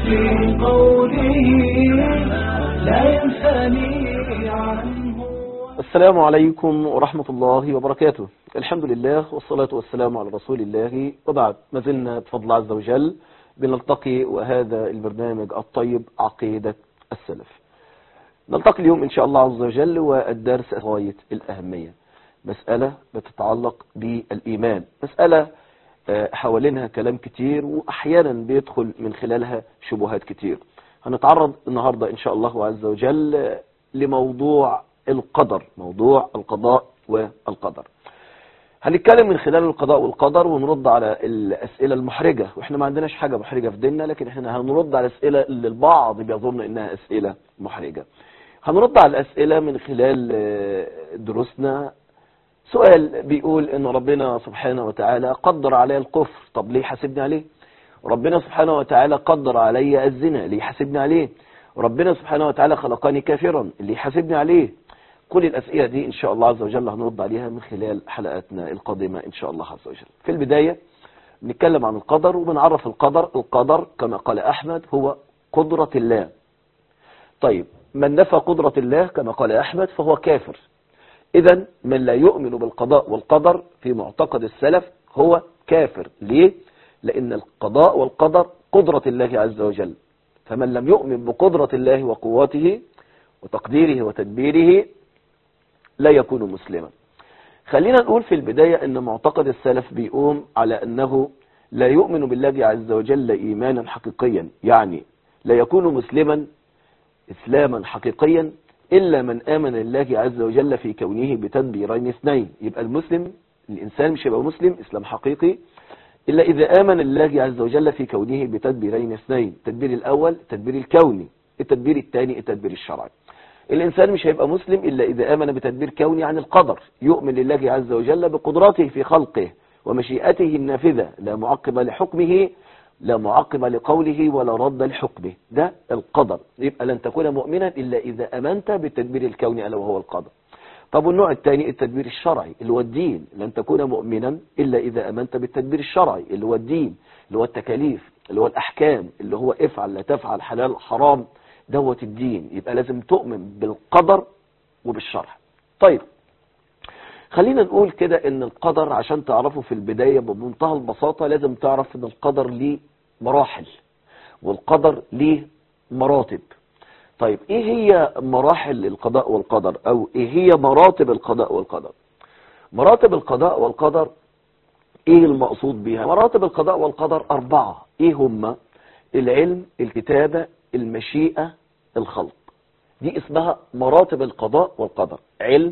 في قوله لا ينثني عنه. السلام عليكم ورحمة الله وبركاته. الحمد لله والصلاة والسلام على رسول الله، وبعد ما زلنا بفضل الله عز وجل بنلتقي وهذا البرنامج الطيب عقيدة السلف. نلتقي اليوم إن شاء الله عز وجل والدرس غاية الأهمية، مسألة بتتعلق بالإيمان، مسألة حوالينها كلام كتير وأحيانا بيدخل من خلالها شبهات كتير. هنتعرض النهاردة إن شاء الله عز وجل لموضوع القدر، موضوع القضاء والقدر. هنتكلم من خلال القضاء والقدر ونرد على الأسئلة المحرجة، وإحنا ما عندناش حاجة محرجة في ديننا، لكن إحنا هنرد على الأسئلة اللي البعض بيظن إنها أسئلة محرجة. هنرد على الأسئلة من خلال دروسنا. سؤال بيقول إن ربنا سبحانه وتعالى قدر علي الكفر، طب ليه حاسبني عليه؟ ربنا سبحانه وتعالى قدر علي الزنا، ليه حاسبني عليه؟ ربنا سبحانه وتعالى خلقني كافرا، ليه حاسبني عليه؟ كل الأسئلة دي إن شاء الله عز وجل هنرد عليها من خلال حلقاتنا القادمة إن شاء الله عز وجل. في البداية بنتكلم عن القدر وبنعرف القدر. القدر كما قال أحمد هو قدرة الله. طيب، من نفى قدرة الله كما قال أحمد فهو كافر. إذن من لا يؤمن بالقضاء والقدر في معتقد السلف هو كافر. ليه؟ لأن القضاء والقدر قدرة الله عز وجل، فمن لم يؤمن بقدرة الله وقوته وتقديره وتدبيره لا يكون مسلما. خلينا نقول في البداية أن معتقد السلف بيقوم على أنه لا يؤمن بالله عز وجل إيمانا حقيقيا، يعني لا يكون مسلما إسلاما حقيقيا إلا من آمن الله عز وجل في كونه بتدبيرين اثنين. يبقى المسلم، الإنسان مش يبقى مسلم إسلام حقيقي إلا إذا آمن الله عز وجل في كونه بتدبيرين اثنين. التدبير الأول التدبير الكوني، التدبير الثاني التدبير الشرعي. الإنسان مش هيبقى مسلم إلا إذا آمن بتدبير كوني عن القدر، يؤمن لله عز وجل بقدراته في خلقه ومشيئته النافذة، لا معقب لحكمه، لا معقب لقوله ولا رد لحكمه. ده القدر. يبقى لن تكون مؤمنا إلا إذا أمنت بالتدبير الكوني ألا وهو القدر. طب والنوع الثاني التدبير الشرعي اللي هو الدين. لن تكون مؤمنا إلا إذا أمنت بالتدبير الشرعي اللي هو الدين، اللي هو التكاليف، اللي هو الأحكام، اللي هو افعل لا تفعل، حلال حرام، دوت الدين. يبقى لازم تؤمن بالقدر وبالشرع. طيب، خلينا نقول كده ان القدر عشان تعرفه في البداية بمنتهى البساطة لازم تعرف ان القدر ليه مراحل والقدر ليه مراتب. طيب، ايه هي مراحل القضاء والقدر، او ايه هي مراتب القضاء والقدر؟ مراتب القضاء والقدر ايه المقصود بها؟ مراتب القضاء والقدر 4. ايه هم؟ العلم، الكتابة، المشيئة، الخلق. دي اسمها مراتب القضاء والقدر، علم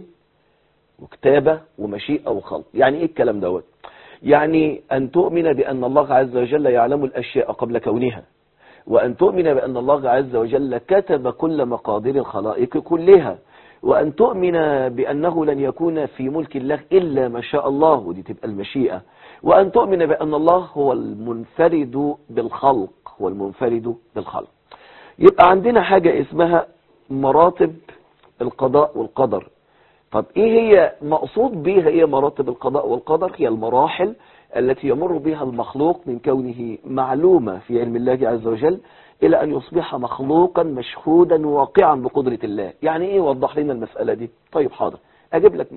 وكتابة ومشيئة وخلق. يعني ايه الكلام دوت؟ يعني ان تؤمن بان الله عز وجل يعلم الاشياء قبل كونها، وان تؤمن بان الله عز وجل كتب كل مقادير الخلائق كلها، وان تؤمن بانه لن يكون في ملك الله الا ما شاء الله، ودي تبقى المشيئة، وان تؤمن بان الله هو المنفرد بالخلق، هو المنفرد بالخلق. يبقى عندنا حاجة اسمها مراتب القضاء والقدر. طب ايه هي مقصود بيها؟ ايه مراتب القضاء والقدر؟ هي المراحل التي يمر بها المخلوق من كونه معلومة في علم الله عز وجل الى ان يصبح مخلوقا مشهودا واقعا بقدرة الله. يعني ايه؟ وضح لنا المسألة دي. طيب حاضر، اجيب لك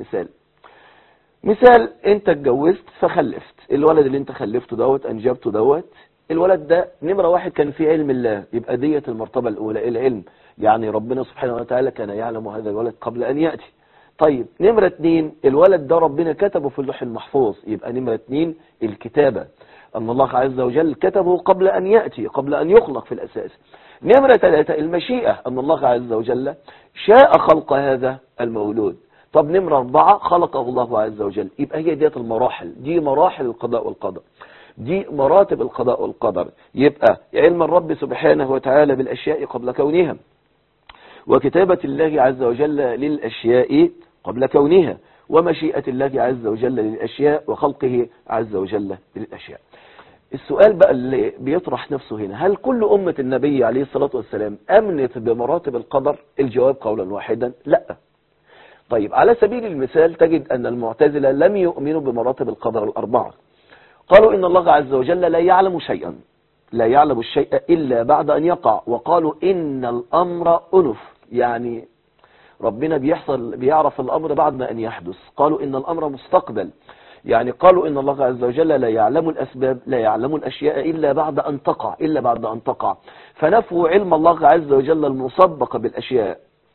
مثال. انت اتجوزت فخلفت، الولد اللي انت خلفته دوت انجبته دوت، الولد ده نمرة 1 كان في علم الله، يبقى ديت المرتبة الاولى العلم، يعني ربنا سبحانه وتعالى كان يعلم هذا الولد قبل ان يأتي. طيب، نمرة 2 الولد ده ربنا كتبه في اللوح المحفوظ، يبقى نمرة 2 الكتابة، أن الله عز وجل كتبه قبل أن يأتي، قبل أن يخلق في الأساس. نمرة 3 المشيئة، أن الله عز وجل شاء خلق هذا المولود. طب نمرة 4 خلقه الله عز وجل. يبقى هي ديت المراحل، دي مراحل القضاء والقدر، دي مراتب القضاء والقدر. يبقى علم الرب سبحانه وتعالى بالأشياء قبل كونها، وكتابة الله عز وجل للأشياء قبل كونها، ومشيئة الله عز وجل للأشياء، وخلقه عز وجل للأشياء. السؤال بقى اللي بيطرح نفسه هنا، هل كل أمة النبي عليه الصلاة والسلام أمنت بمراتب القدر؟ الجواب قولا واحدا لا. طيب، على سبيل المثال تجد أن المعتزلة لم يؤمنوا بمراتب القدر 4. قالوا إن الله عز وجل لا يعلم شيئا، لا يعلم الشيء إلا بعد أن يقع. وقالوا إن الأمر أنف، يعني ربنا بيعرف الأمر بعد ما أن يحدث. قالوا إن الأمر مستقبل، يعني قالوا إن الله عز وجل لا يعلم الأسباب، لا يعلم الأشياء إلا بعد أن تقع، إلا بعد أن تقع. فنفوا علم الله عز وجل المسبق بالأشياء.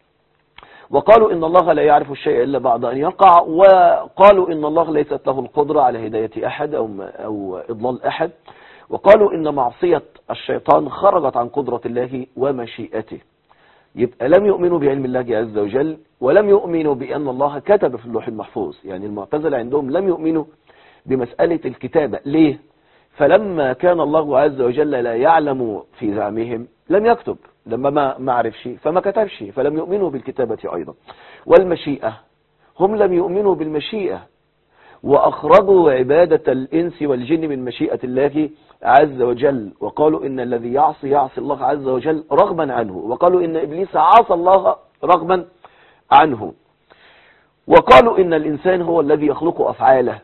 وقالوا إن الله لا يعرف الشيء إلا بعد أن يقع. وقالوا إن الله ليست له القدرة على هداية أحد أو إضلال أحد. وقالوا إن معصية الشيطان خرجت عن قدرة الله ومشيئته. يبقى لم يؤمنوا بعلم الله عز وجل، ولم يؤمنوا بأن الله كتب في اللوح المحفوظ. يعني المعتزلة عندهم لم يؤمنوا بمسألة الكتابة. ليه؟ فلما كان الله عز وجل لا يعلم في زعمهم لم يكتب، لما ما عرفش فما كتبش، فلم يؤمنوا بالكتابة أيضا. والمشيئة، هم لم يؤمنوا بالمشيئة، وأخرجوا عبادة الإنس والجن من مشيئة الله عز وجل. وقالوا إن الذي يعصي الله عز وجل رغما عنه. وقالوا إن إبليس عصى الله رغما عنه. وقالوا إن الإنسان هو الذي يخلق أفعاله،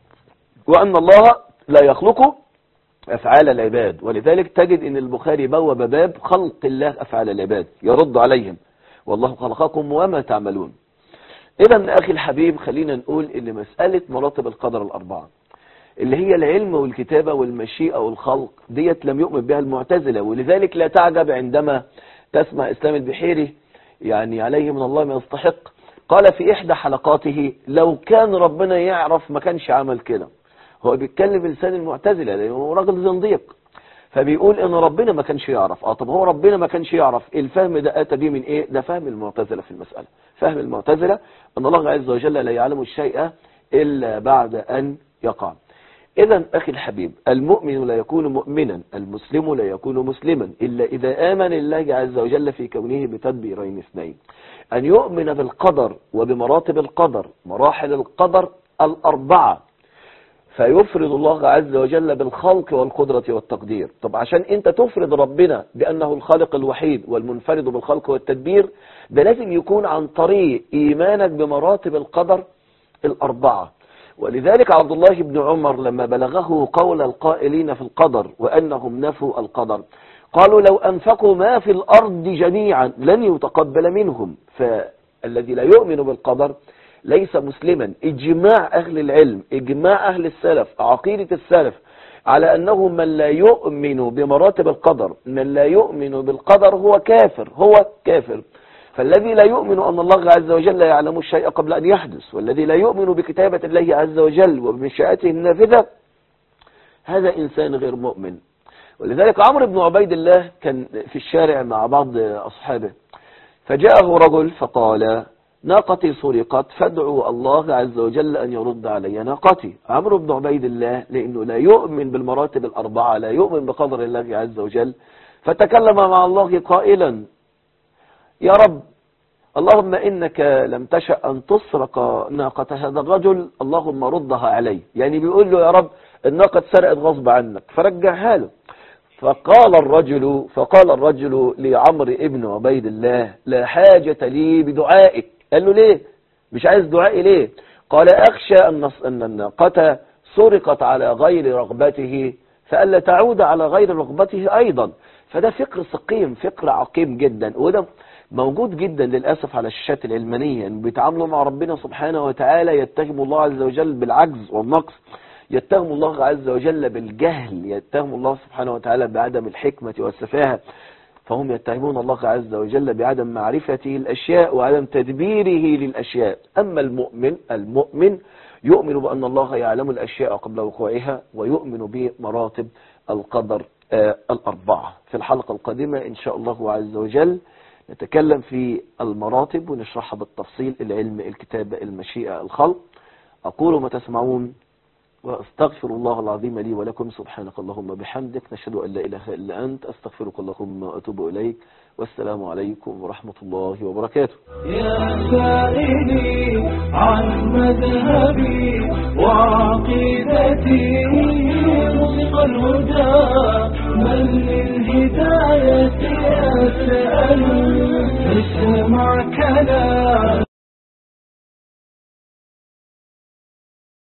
وأن الله لا يخلق أفعال العباد. ولذلك تجد إن البخاري بوب باب خلق الله أفعال العباد، يرد عليهم والله خلقكم وما تعملون. إذا أخي الحبيب، خلينا نقول إن مسألة مراتب القدر الأربعة اللي هي العلم والكتابة والمشيئة والخلق ديت لم يؤمن بها المعتزلة. ولذلك لا تعجب عندما تسمع إسلام البحيري، يعني عليه من الله ما يستحق، قال في إحدى حلقاته لو كان ربنا يعرف ما كانش عمل كده. هو بيتكلم بلسان المعتزلة لأنه راجل زنديق، فبيقول ان ربنا ما كانش يعرف. طب هو ربنا ما كانش يعرف، الفهم ده اتى بيه من ايه؟ ده فهم المعتزلة في المسألة. فهم المعتزلة ان الله عز وجل لا يعلم الشيء الا بعد ان يقع. اذا اخي الحبيب، المؤمن لا يكون مؤمنا، المسلم لا يكون مسلما الا اذا امن الله عز وجل في كونه بتدبيرين اثنين: ان يؤمن بالقدر وبمراتب القدر، مراحل القدر الاربعة، فيفرد الله عز وجل بالخلق والقدرة والتقدير. طب عشان انت تفرد ربنا بأنه الخالق الوحيد والمنفرد بالخلق والتدبير، ده لازم يكون عن طريق إيمانك بمراتب القدر الأربعة. ولذلك عبد الله بن عمر لما بلغه قول القائلين في القدر وأنهم نفوا القدر، قالوا لو أنفقوا ما في الأرض جميعا لن يتقبل منهم. فالذي لا يؤمن بالقدر ليس مسلما. اجماع أهل العلم، اجماع أهل السلف، عقيدة السلف على أنه من لا يؤمن بمراتب القدر، من لا يؤمن بالقدر هو كافر، هو كافر. فالذي لا يؤمن أن الله عز وجل لا يعلم الشيء قبل أن يحدث، والذي لا يؤمن بكتابة الله عز وجل وبمشيئته النافذة، هذا إنسان غير مؤمن. ولذلك عمرو بن عبيد الله كان في الشارع مع بعض أصحابه، فجاءه رجل فقال: ناقتي سرقت فادعوا الله عز وجل أن يرد علي ناقتي. عمرو بن عبيد الله لأنه لا يؤمن بالمراتب الأربعة، لا يؤمن بقدر الله عز وجل، فتكلم مع الله قائلا: يا رب، اللهم إنك لم تشأ أن تسرق ناقة هذا الرجل، اللهم ردها علي. يعني بيقول له: يا رب، الناقة اتسرقت غصب عنك فرجعها له. فقال الرجل لعمرو بن عبيد الله: لا حاجة لي بدعائك. قال له: ليه؟ مش عايز دعائي ليه؟ قال: أخشى أن الناقة سرقت على غير رغبته فألا تعود على غير رغبته أيضا. فده فكر سقيم، فكر عقيم جدا، وده موجود جدا للأسف على الشاشات العلمانية. بيتعاملوا مع ربنا سبحانه وتعالى يتهم الله عز وجل بالعجز والنقص، يتهم الله عز وجل بالجهل، يتهم الله سبحانه وتعالى بعدم الحكمة والسفاهة. فهم يتهمون الله عز وجل بعدم معرفته الأشياء وعدم تدبيره للأشياء. أما المؤمن يؤمن بأن الله يعلم الأشياء قبل وقوعها، ويؤمن بمراتب القدر الأربعة. في الحلقة القادمة إن شاء الله عز وجل نتكلم في المراتب ونشرحها بالتفصيل: العلم، الكتابة، المشيئة، الخلق. أقول ما تسمعون وأستغفر الله العظيم لي ولكم. سبحانك اللهم بحمدك، نشهد أن لا إله إلا أنت، أستغفرك اللهم وأتوب إليك، والسلام عليكم ورحمة الله وبركاته. يا سائلي عن مذهبي وعقيدتي، رزق الهدى من للهداية أسأل، اسمع كلام